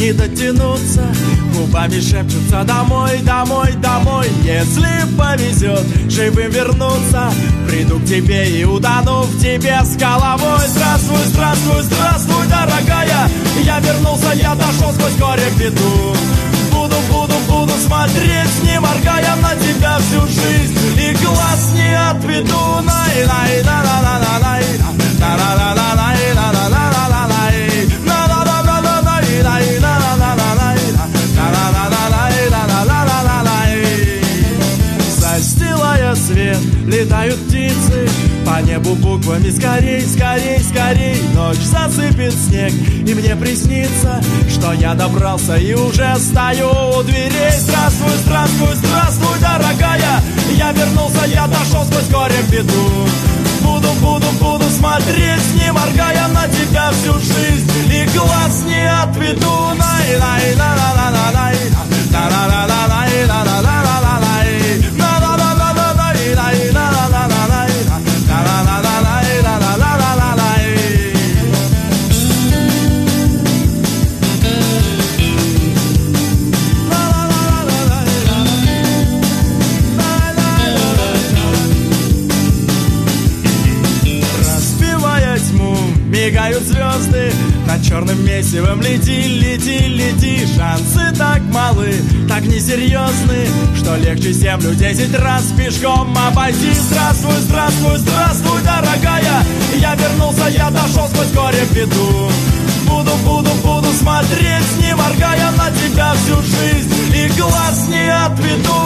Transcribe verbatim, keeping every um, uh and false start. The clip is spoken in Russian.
не дотянуться, губами шепчутся домой, домой, домой. Если повезет живым вернуться, приду к тебе и утону в тебе с головой. Здравствуй, здравствуй, здравствуй, дорогая, я вернулся, я дошел сквозь горе к беду. Буду, буду, буду смотреть, не моргая, на тебя всю жизнь, и глаз не отведу. Най-най-на-на-на-на-най, на-на-на-на-най, на-на-на-на-най, на-на-на-на-най, на-на-на-на-най. Застилая свет, летают птицы по небу буквами скорей, скорей, скорей. Ночь засыпет снег, и мне приснится, что я добрался и уже стою у дверей. Здравствуй, здравствуй, здравствуй, дорогая, я вернулся, я дошел сквозь горе к беду. Буду, буду, буду смотреть, не моргая, на тебя всю жизнь, и глаз не отведу. Най-най-на-на-на-най, на-на-на-на-най, на-на-на-на-най, на-на-на-на-най, на-на-на-на-най, на-на-на-на-най. Разбивая тьму, мигают звезды, над черным месивом лети, лети, лети. Шансы так малы, так несерьезны, что легче землю десять раз пешком обойти. Здравствуй, здравствуй, здравствуй, дорогая, я вернулся, я дошел сквозь горе к беду. Буду, буду, буду смотреть, не моргая, на тебя всю жизнь, и глаз не отведу.